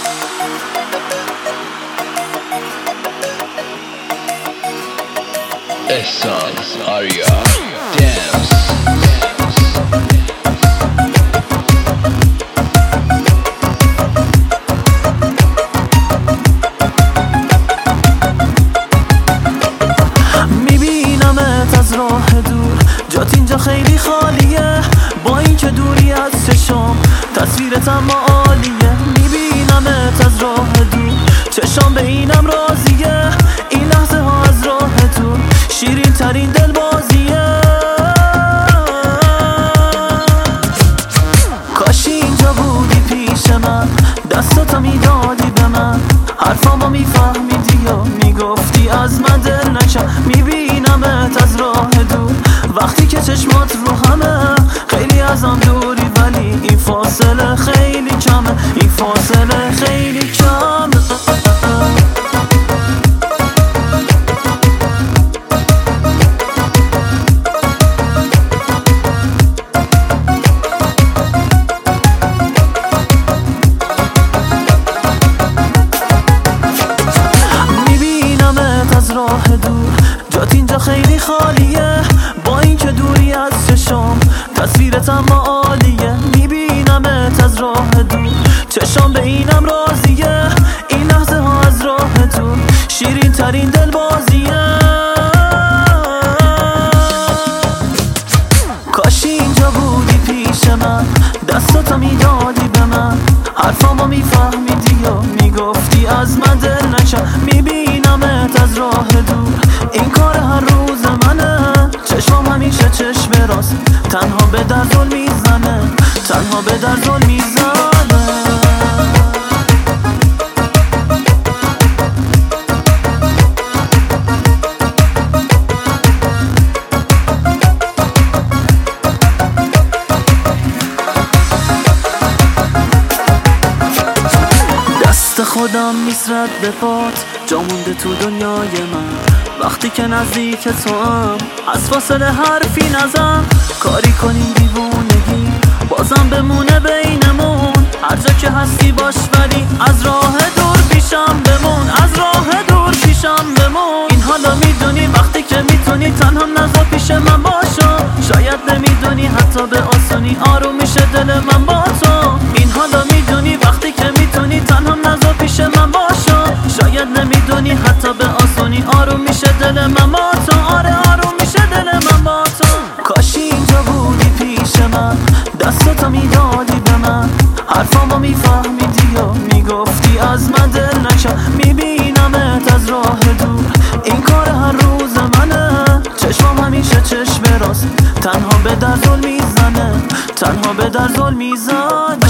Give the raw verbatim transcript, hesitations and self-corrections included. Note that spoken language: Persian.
احسان آریا دنس. میبینمت از راه دور، جات اینجا خیلی خالیه، با این که دوری از چشم تصویرت اما عالیه. میبینمت از راه دور، چشم به اینم راضیه، این لحظه ها از راه دور شیرین ترین دل بازیه. کاشی اینجا بودی پیش من، دستاتو میدادی به من، حرفامو میفهمیدی و میگفتی از من دل نکن. میبینمت از راه دور، وقتی که چشمات رو همه، خیلی ازم دوری ولی این فاصله خیلی کمه، این فاصله خیلی کمه. راه دور، جات اینجا خیلی خالیه، با این که دوری از چشم تصویرت اما عالیه. میبینمت از راه دور، چشم به اینم راضیه، این لحظه ها از راه دور شیرین ترین دل بازیه. کاشی اینجا بودی پیش من، دستاتو میدادی به من، حرفامو میفهمیدی و میگفتی از من دل نکن. میبینمت از راه دور، این کار هر روز منه، چشمام همیشه چشم راست، تنها به در ظلم میزنه، تنها به در ظلم میزنه. خودم نیست رد به پات، جا مونده تو دنیای من، وقتی که نزدیک تو هم از فاصله حرفی نزن. کاری کنیم دیوونگی بازم بمونه بینمون، هر جا که هستی باش ولی از راه دور پیشم بمون، از راه دور پیشم بمون. این حالا میدونی وقتی که میتونی تنها نذار پیش من باشو، شاید نمیدونی حتی به آسونی آروم میشه دل من با تو. این حالا میدونی وقتی که میتونی تنها نذار پیش من باشو، شاید نمیدونی حتی به آسونی آروم میشه دل من با تو. آره آروم میشه دل من با تو. کاشی اینجا بودی پیش من، دستاتو میدادی به من، حرفامو میفهمیدی و میگفتی از من دل نکن. میبینمت از راه دور، این کار هر روز منه، چشمام همیشه چشم راست، تنها به در ظلم میزنه، تنها به در ظلم میزنه.